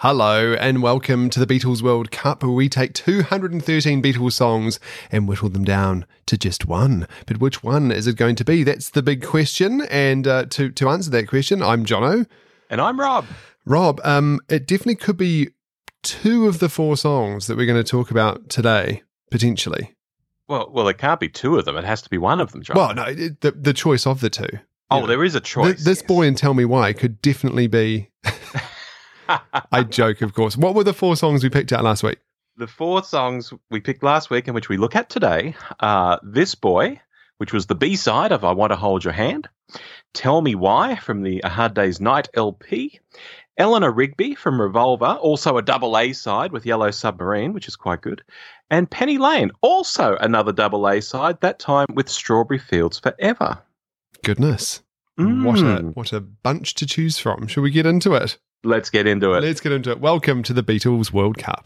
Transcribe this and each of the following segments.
Hello and welcome to the Beatles World Cup, where we take 213 Beatles songs and whittle them down to just one. But which one is it going to be? That's the big question. And to answer that question, I'm Jono. And I'm Rob. Rob, it definitely could be two of the four songs that we're going to talk about today, potentially. Well, it can't be two of them. It has to be one of them, John. Well, no, the choice of the two. Oh, there is a choice. This Boy and Tell Me Why could definitely be... I joke, of course. What were the four songs we picked out last week? The four songs we picked last week and which we look at today are This Boy, which was the B-side of I Want to Hold Your Hand, Tell Me Why from the A Hard Day's Night LP, Eleanor Rigby from Revolver, also a double A-side with Yellow Submarine, which is quite good, and Penny Lane, also another double A-side, that time with Strawberry Fields Forever. Goodness. What a bunch to choose from. Shall we get into it? Let's get into it. Welcome to the Beatles World Cup.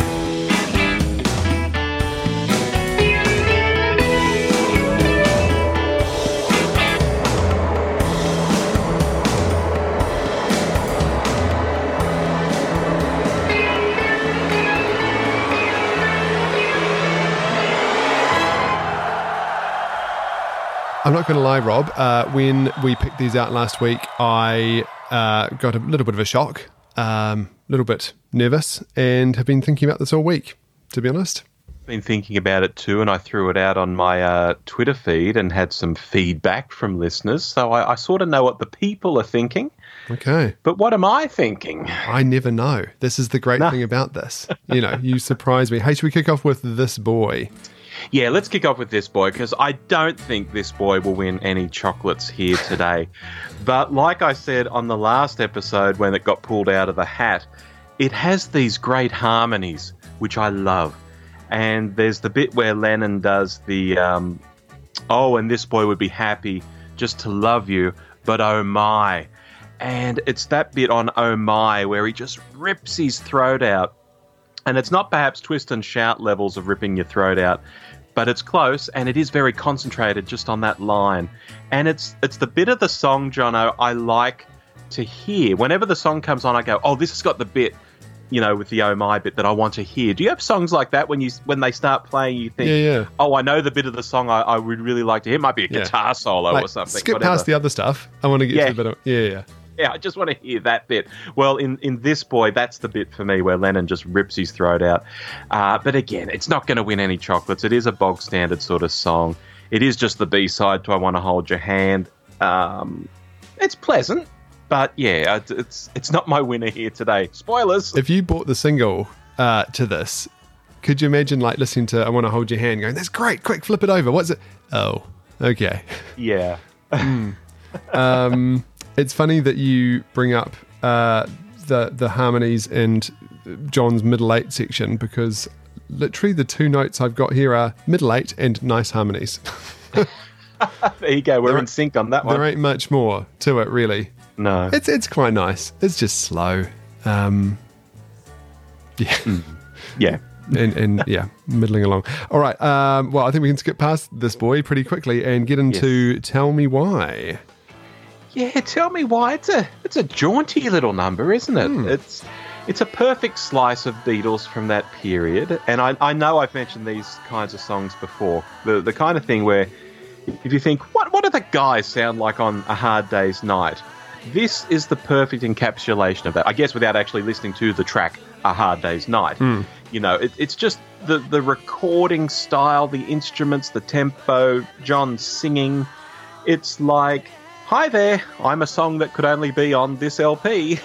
I'm not going to lie, Rob. When we picked these out last week, I got a little bit of a shock, a little bit nervous, and have been thinking about this all week, to be honest. Been thinking about it too, and I threw it out on my Twitter feed and had some feedback from listeners, so I sort of know what the people are thinking. Okay. But what am I thinking? I never know. This is the great thing about this. You surprise me. Hey, should we kick off with This Boy? Yeah, let's kick off with This Boy, because I don't think This Boy will win any chocolates here today. But like I said on the last episode when it got pulled out of the hat, it has these great harmonies, which I love. And there's the bit where Lennon does the, and this boy would be happy just to love you, but oh my. And it's that bit on oh my where he just rips his throat out. And it's not perhaps twist and shout levels of ripping your throat out, but it's close, and it is very concentrated just on that line. And it's the bit of the song, Jono, I like to hear. Whenever the song comes on, I go, oh, this has got the bit, with the oh my bit that I want to hear. Do you have songs like that when they start playing, you think, oh, I know the bit of the song I would really like to hear? It might be a guitar solo or something. Skip past the other stuff. I want to get to the bit of, Yeah, I just want to hear that bit. Well, in This Boy, that's the bit for me where Lennon just rips his throat out. But again, it's not going to win any chocolates. It is a bog standard sort of song. It is just the B-side to I Want to Hold Your Hand. It's pleasant, but yeah, it's not my winner here today. Spoilers. If you bought the single to this, could you imagine listening to I Want to Hold Your Hand going, that's great, quick, flip it over. What's it? Oh, okay. Yeah. It's funny that you bring up the harmonies and John's middle eight section, because literally the two notes I've got here are middle eight and nice harmonies. There you go. We're in sync on that one. There ain't much more to it, really. No. It's quite nice. It's just slow. Yeah. Yeah. And middling along. All right. Well, I think we can skip past This Boy pretty quickly and get into Tell Me Why. Yeah, Tell Me Why. It's a jaunty little number, isn't it? It's a perfect slice of Beatles from that period. And I know I've mentioned these kinds of songs before. The kind of thing where if you think, what do the guys sound like on A Hard Day's Night? This is the perfect encapsulation of that. I guess without actually listening to the track A Hard Day's Night. It's just the recording style, the instruments, the tempo, John singing. It's like, hi there, I'm a song that could only be on this LP.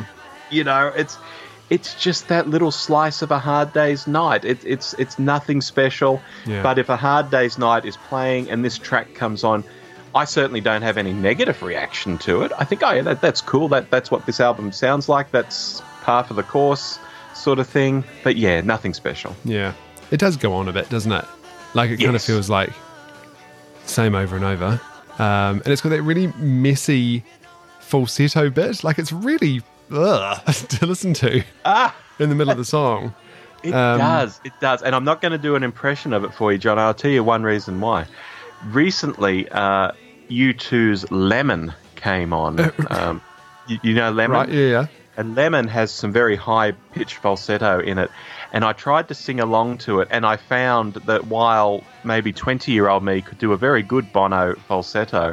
It's just that little slice of A Hard Day's Night. It's nothing special. Yeah. But if A Hard Day's Night is playing and this track comes on, I certainly don't have any negative reaction to it. I think, that's cool. That's what this album sounds like. That's par for the course sort of thing. But yeah, nothing special. Yeah. It does go on a bit, doesn't it? It kind of feels like same over and over. And it's got that really messy falsetto bit. It's really to listen to in the middle of the song. It does. And I'm not going to do an impression of it for you, John. I'll tell you one reason why. Recently, U2's Lemon came on. You know Lemon? Right, yeah. And Lemon has some very high-pitched falsetto in it. And I tried to sing along to it, and I found that while maybe 20-year-old me could do a very good Bono falsetto,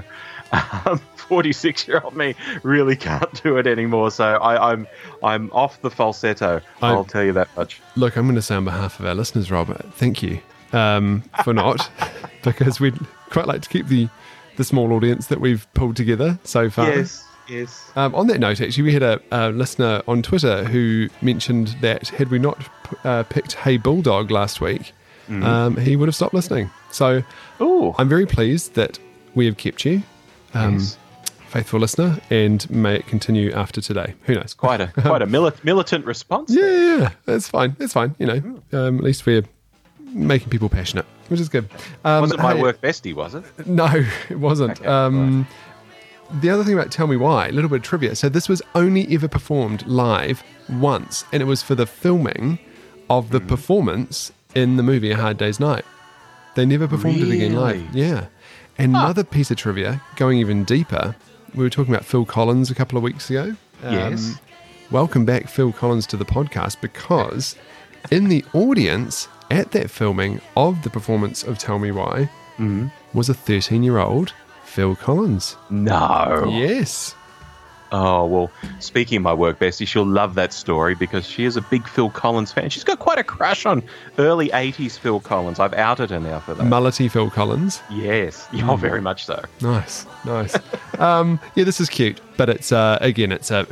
46-year-old me really can't do it anymore. So I'm off the falsetto. I'll tell you that much. Look, I'm going to say on behalf of our listeners, Robert, thank you for not, because we'd quite like to keep the small audience that we've pulled together so far. Yes. On that note, actually, we had a listener on Twitter who mentioned that had we not picked Hey Bulldog last week, he would have stopped listening. So I'm very pleased that we have kept you, faithful listener, and may it continue after today. Who knows? Quite a militant response. Yeah, that's fine. That's fine. You know, at least we're making people passionate, which is good. Wasn't my work bestie, was it? No, it wasn't. Okay, right. The other thing about Tell Me Why, a little bit of trivia. So this was only ever performed live once, and it was for the filming of the performance in the movie A Hard Day's Night. They never performed it again live. Yeah. Another piece of trivia, going even deeper, we were talking about Phil Collins a couple of weeks ago. Yes. Welcome back, Phil Collins, to the podcast, because in the audience at that filming of the performance of Tell Me Why was a 13-year-old Phil Collins. No. Yes. Oh, well, speaking of my work bestie, she'll love that story because she is a big Phil Collins fan. She's got quite a crush on early 80s Phil Collins. I've outed her now for that. Mullety Phil Collins. Yes. Oh, very much so. Nice. Yeah, this is cute, but it's again, it's a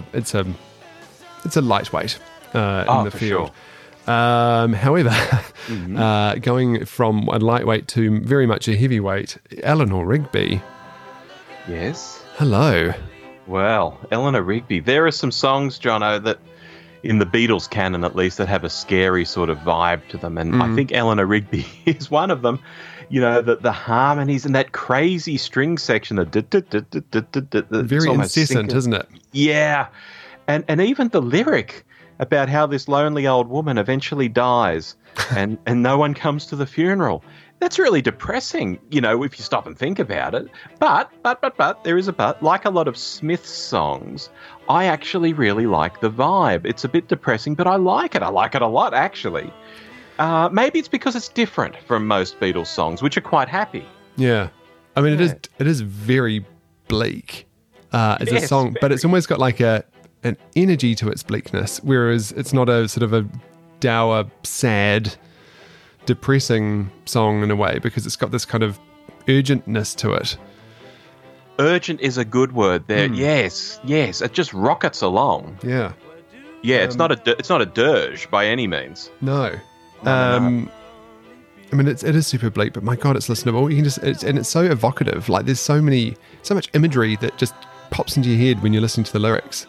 lightweight in the field. Sure. However, going from a lightweight to very much a heavyweight, Eleanor Rigby. Yes. Hello. Well, Eleanor Rigby. There are some songs, Jono, that in the Beatles canon at least, that have a scary sort of vibe to them. And I think Eleanor Rigby is one of them. You know, the harmonies and that crazy string section. Very incessant, isn't it? Yeah. And even the lyric about how this lonely old woman eventually dies and no one comes to the funeral. That's really depressing, you know, if you stop and think about it. But, there is a but. Like a lot of Smith's songs, I actually really like the vibe. It's a bit depressing, but I like it. I like it a lot, actually. Maybe it's because it's different from most Beatles songs, which are quite happy. Yeah. I mean, it is very bleak as a song, but it's almost got like an energy to its bleakness, whereas it's not a sort of a dour, sad, depressing song in a way, because it's got this kind of urgentness to it. Urgent is a good word there. Yes. It just rockets along. Yeah. Yeah, it's not a dirge by any means. No. I mean, it is super bleak, but my God, it's listenable. You can it's so evocative. Like, there's so much imagery that just pops into your head when you're listening to the lyrics.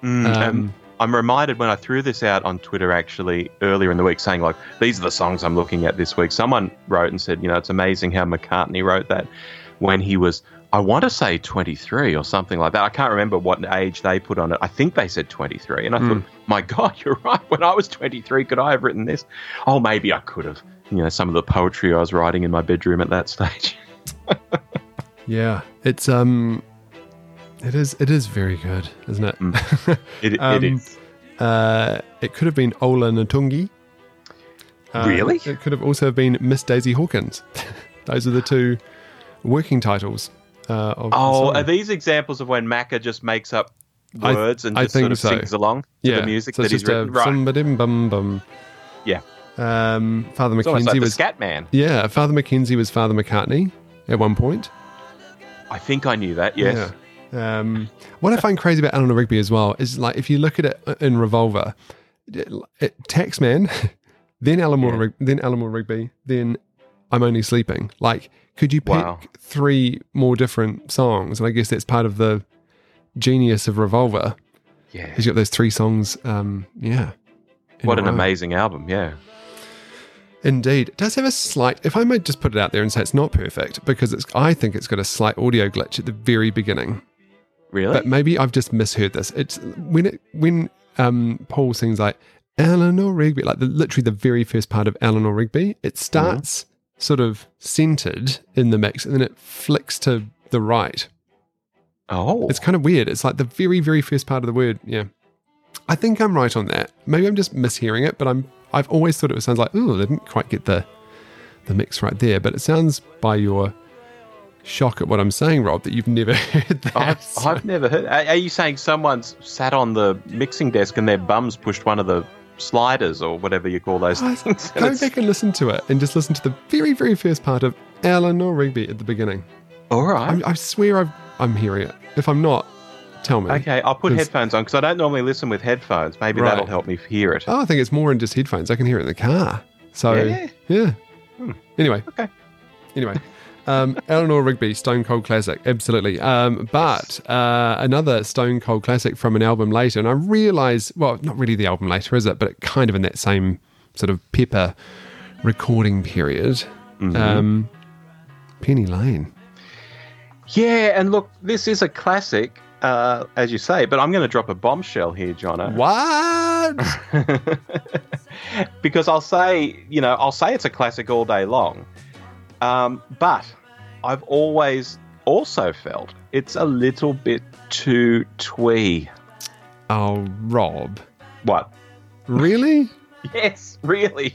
I'm reminded when I threw this out on Twitter actually earlier in the week, saying like, these are the songs I'm looking at this week. Someone wrote and said, you know, it's amazing how McCartney wrote that when he was, I want to say 23 or something like that. I can't remember what age they put on it. I think they said 23. And I thought, my God, you're right. When I was 23, could I have written this? Oh, maybe I could have. You know, some of the poetry I was writing in my bedroom at that stage. Yeah, it's It is very good, isn't it? It is. It could have been Ola Natungi. Really? It could have also been Miss Daisy Hawkins. Those are the two working titles of the song. Are these examples of when Macca just makes up words and just sort of sings along to the music that he's written? Right. Bum bum. Yeah. Father It's Mackenzie like was the Scat Man. Yeah, Father Mackenzie was Father McCartney at one point. I think I knew that. Yes. Yeah. What I find crazy about Eleanor Rigby as well is, like, if you look at it in Revolver, Taxman, then Eleanor Rigby, then I'm Only Sleeping. Like, could you pick three more different songs? And I guess that's part of the genius of Revolver. Yeah. He's got those three songs. What an amazing album. Yeah. Indeed. It does have a slight, if I might just put it out there and say it's not perfect, because I think it's got a slight audio glitch at the very beginning. Really? But maybe I've just misheard this. It's when Paul sings like Eleanor Rigby, like literally the very first part of Eleanor Rigby, it starts sort of centered in the mix and then it flicks to the right. Oh. It's kind of weird. It's like the very, very first part of the word. Yeah. I think I'm right on that. Maybe I'm just mishearing it, but I've always thought it sounds like, oh, they didn't quite get the mix right there. But it sounds by your shock at what I'm saying, Rob, that you've never heard that. I've never heard. Are you saying someone's sat on the mixing desk and their bums pushed one of the sliders or whatever you call those things? Go back and listen to it and just listen to the very, very first part of Eleanor Rigby at the beginning. All right. I swear I'm hearing it. If I'm not, tell me. Okay, I'll put headphones on because I don't normally listen with headphones. Maybe that'll help me hear it. Oh, I think it's more than just headphones. I can hear it in the car. So, yeah. Anyway. Okay. Anyway. Eleanor Rigby, Stone Cold Classic, absolutely. But another Stone Cold Classic from an album later, and I realise, well, not really the album later, is it? But kind of in that same sort of Pepper recording period. Penny Lane. Yeah, and look, this is a classic, as you say, but I'm going to drop a bombshell here, Jono. What? Because I'll say it's a classic all day long. But I've always also felt it's a little bit too twee. Oh, Rob. What? Really? Yes, really.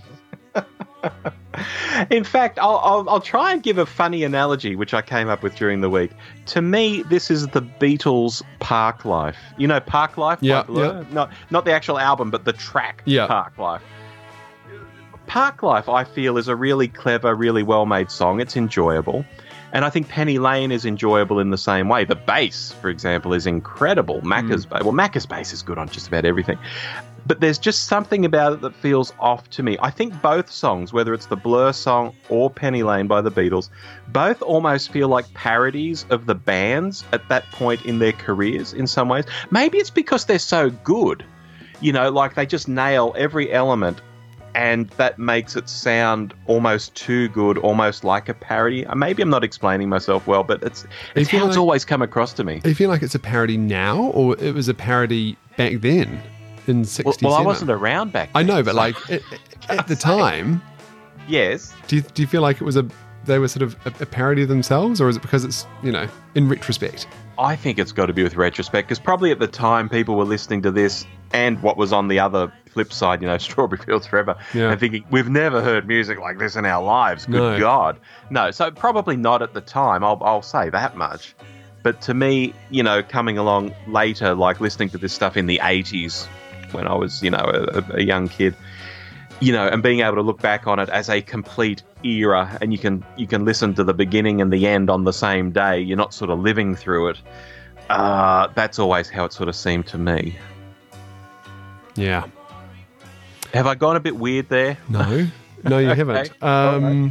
In fact, I'll try and give a funny analogy, which I came up with during the week. To me, this is the Beatles' Park Life. You know Park Life? Yeah. Not the actual album, but the track Park Life. Park Life, I feel, is a really clever, really well-made song. It's enjoyable. And I think Penny Lane is enjoyable in the same way. The bass, for example, is incredible. Macca's bass. Well, Macca's bass is good on just about everything. But there's just something about it that feels off to me. I think both songs, whether it's the Blur song or Penny Lane by the Beatles, both almost feel like parodies of the bands at that point in their careers in some ways. Maybe it's because they're so good. You know, like they just nail every element. And that makes it sound almost too good, almost like a parody. Maybe I'm not explaining myself well, but it's how it's always come across to me. Do you feel like it's a parody now, or it was a parody back then in 67? Well, I wasn't around back then. I know, but like at the time... Yes. Do you feel like it was they were sort of a parody of themselves, or is it because it's, in retrospect? I think it's got to be with retrospect, because probably at the time people were listening to this and what was on the other flip side, Strawberry Fields Forever, and thinking, we've never heard music like this in our lives. Good God. No, so probably not at the time, I'll say that much. But to me, coming along later, like listening to this stuff in the 80s when I was, a young kid, and being able to look back on it as a complete era, and you can listen to the beginning and the end on the same day. You're not sort of living through it. That's always how it sort of seemed to me. Yeah. Have I gone a bit weird there? No, you haven't. I've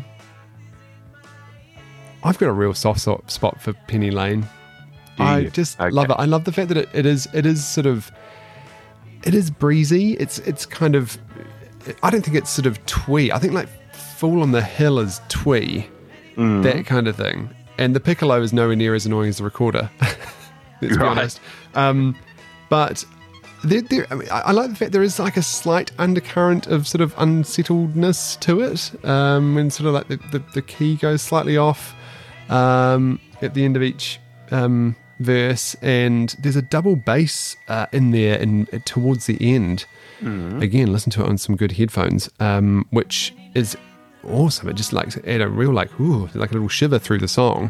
got a real soft spot for Penny Lane. I just love it. I love the fact that it is sort of, it is breezy. It's kind of, I don't think it's sort of twee. I think like Fool on the Hill is twee, that kind of thing. And the piccolo is nowhere near as annoying as the recorder. Let's be honest. But I like the fact there is like a slight undercurrent of sort of unsettledness to it, when sort of like the key goes slightly off at the end of each verse, and there's a double bass in there towards the end. Again, listen to it on some good headphones, which is awesome. It just like add a real like a little shiver through the song.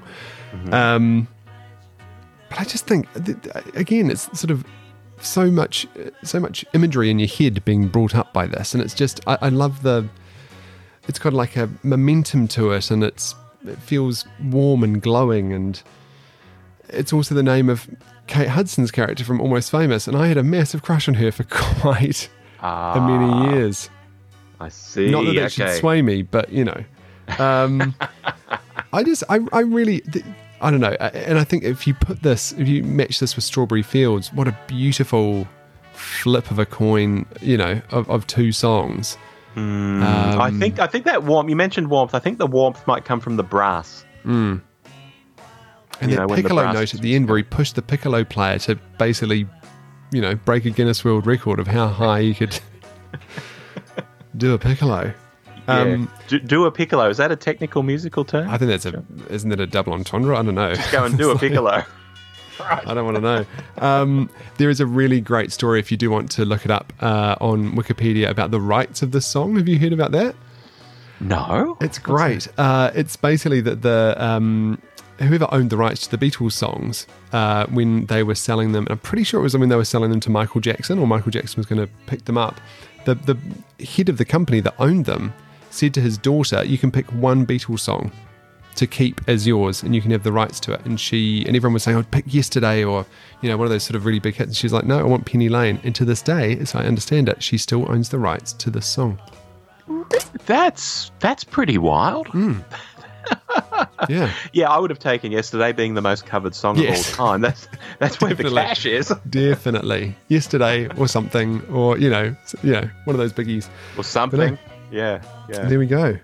But I just think again, it's sort of so much imagery in your head being brought up by this, and it's just I love it's got like a momentum to it, and it feels warm and glowing, and it's also the name of Kate Hudson's character from Almost Famous, and I had a massive crush on her for quite many years. I see. Not that should sway me, but I really, I don't know. And I think if you match this with Strawberry Fields, what a beautiful flip of a coin, of two songs. I think that warmth, you mentioned warmth, I think the warmth might come from the brass. And that piccolo note at the end where he pushed the piccolo player to basically, break a Guinness World Record of how high you could do a piccolo. Do a piccolo. Is that a technical musical term? I think isn't it a double entendre? I don't know. Just go and do a piccolo. I don't want to know. There is a really great story, if you do want to look it up, on Wikipedia about the rights of this song. Have you heard about that? No. It's great. It's basically that the whoever owned the rights to the Beatles songs, when they were selling them, and I'm pretty sure it was when they were selling them to Michael Jackson, or Michael Jackson was going to pick them up, the head of the company that owned them said to his daughter, you can pick one Beatles song to keep as yours, and you can have the rights to it. And everyone was saying, I'd pick Yesterday, or one of those sort of really big hits. And she's like, no, I want Penny Lane. And to this day, as I understand it, she still owns the rights to this song. That's pretty wild. Yeah. Yeah, I would have taken Yesterday being the most covered song of all time. That's where the cash is. Definitely. Yesterday or something, or, one of those biggies. Or something. Yeah. There we go.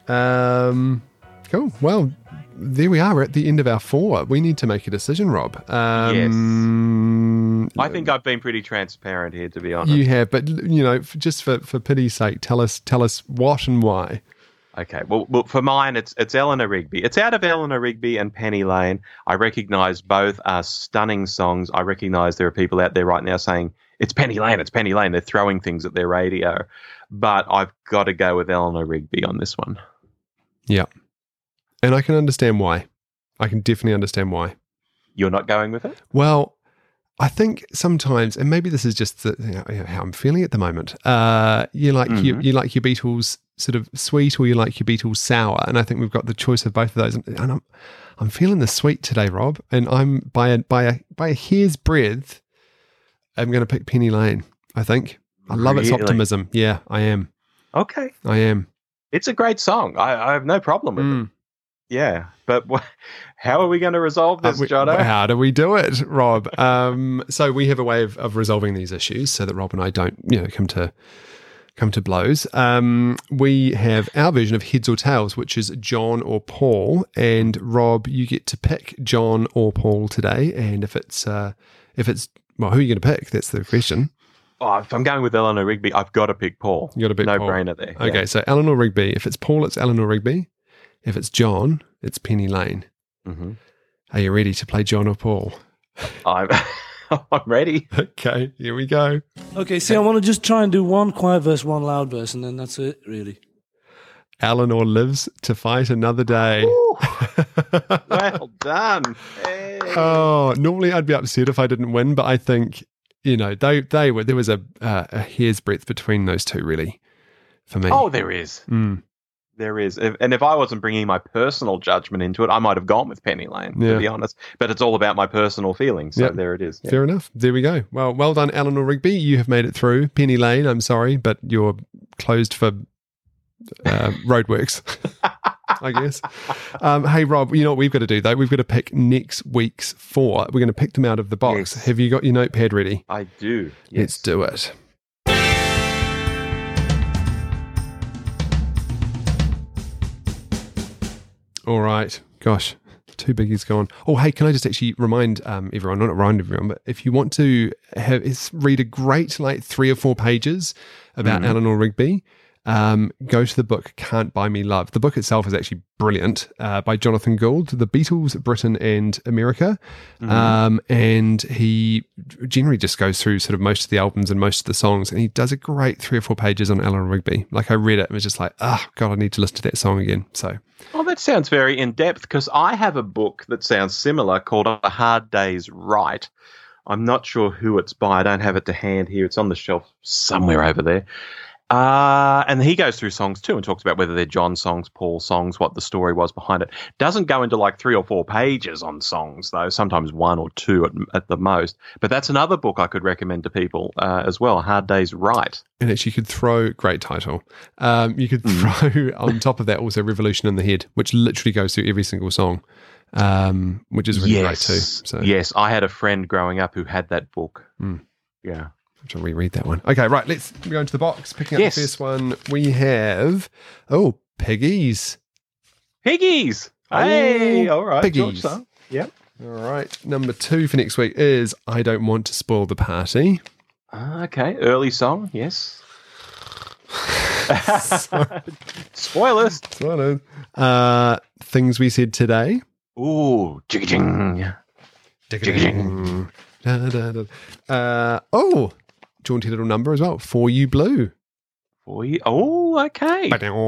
Cool. Well, there we are. We're at the end of our 4. We need to make a decision, Rob. Yes. I think I've been pretty transparent here, to be honest. You have, but, just for pity's sake, tell us what and why. Okay. Well, for mine, it's Eleanor Rigby. It's out of Eleanor Rigby and Penny Lane. I recognise both are stunning songs. I recognise there are people out there right now saying, it's Penny Lane, it's Penny Lane. They're throwing things at their radio. But I've got to go with Eleanor Rigby on this one. Yeah. And I can understand why. I can definitely understand why. You're not going with it? Well, I think sometimes, and maybe this is just how I'm feeling at the moment. You like your Beatles sort of sweet, or you like your Beatles sour, and I think we've got the choice of both of those. And I'm feeling the sweet today, Rob. And I'm by a hair's breadth, I'm going to pick Penny Lane. I think I love its optimism. Yeah, I am. Okay, I am. It's a great song. I have no problem with it. Yeah, but how are we going to resolve this, Jono? How do we do it, Rob? So we have a way of resolving these issues so that Rob and I don't, come to blows. We have our version of Heads or Tails, which is John or Paul. And Rob, you get to pick John or Paul today. And if it's who are you going to pick? That's the question. Oh, if I'm going with Eleanor Rigby, I've got to pick Paul. You got to pick Paul. No-brainer there. Okay, yeah. So Eleanor Rigby. If it's Paul, it's Eleanor Rigby. If it's John, it's Penny Lane. Mm-hmm. Are you ready to play John or Paul? I'm ready. Okay, here we go. Okay, see, I want to just try and do one quiet verse, one loud verse, and then that's it, really. Eleanor lives to fight another day. Well done. Hey. Oh, normally I'd be upset if I didn't win, but I think, they were, there was a hair's breadth between those two, really, for me. Oh, there is. There is. And if I wasn't bringing my personal judgment into it, I might have gone with Penny Lane, to be honest. But it's all about my personal feelings. So there it is. Yeah. Fair enough. There we go. Well done, Eleanor Rigby. You have made it through. Penny Lane, I'm sorry, but you're closed for roadworks, I guess. Hey, Rob, you know what we've got to do, though? We've got to pick next week's 4. We're going to pick them out of the box. Yes. Have you got your notepad ready? I do. Yes. Let's do it. All right. Gosh, 2 biggies gone. Oh, hey, can I just actually remind everyone, not remind everyone, but if you want to read a great 3 or 4 pages about Eleanor Rigby, go to the book Can't Buy Me Love. The book itself is actually brilliant, by Jonathan Gould, The Beatles, Britain and America. And he generally just goes through sort of most of the albums and most of the songs, and he does a great 3 or 4 pages on Eleanor Rigby. I read it and was just like, God, I need to listen to that song again. So, that sounds very in-depth, because I have a book that sounds similar called A Hard Day's Right. I'm not sure who it's by. I don't have it to hand here. It's on the shelf somewhere over there. And he goes through songs too and talks about whether they're John songs, Paul songs, what the story was behind it. Doesn't go into 3 or 4 pages on songs, though, sometimes 1 or 2 at the most. But that's another book I could recommend to people as well, A Hard Day's Right. And actually you could throw, great title, you could throw on top of that also Revolution in the Head, which literally goes through every single song, which is really great too. So. Yes, I had a friend growing up who had that book. Yeah. To reread that one. Okay, right, let's go into the box. Picking up the first one, we have, Piggies. Piggies! Hey, all right. Piggies. Yep. All right, number 2 for next week is I Don't Want to Spoil the Party. Okay, early song, yes. Spoilers. Things We Said Today. Ooh, jing. Ding. Da, da, da. Jaunty little number as well. For You Blue. For you. Oh, okay.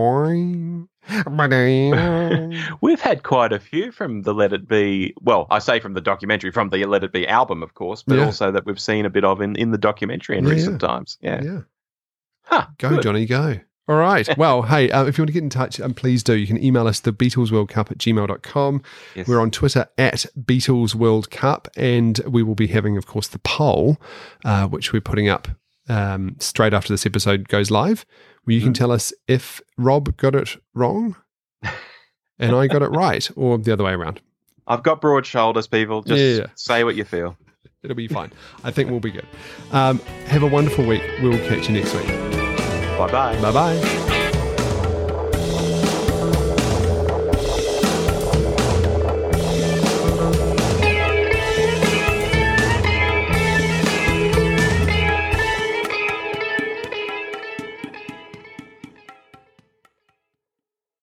We've had quite a few from the Let It Be. Well, I say from the documentary, from the Let It Be album, of course, but also that we've seen a bit of in the documentary in recent times. Yeah. Huh, go, good. Johnny, go. All right. Well, hey, if you want to get in touch, please do. You can email us, thebeatlesworldcup@gmail.com. Yes. We're on Twitter @BeatlesWorldCup, and we will be having, of course, the poll, which we're putting up straight after this episode goes live, where you can tell us if Rob got it wrong and I got it right, or the other way around. I've got broad shoulders, people. Just say what you feel. It'll be fine. I think we'll be good. Have a wonderful week. We'll catch you next week. Bye-bye. Bye-bye.